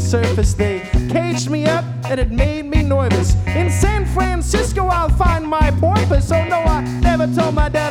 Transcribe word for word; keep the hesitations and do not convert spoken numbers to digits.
surface. They caged me up and it made me nervous. In San Francisco I'll find my porpoise. Oh no, I never told my dad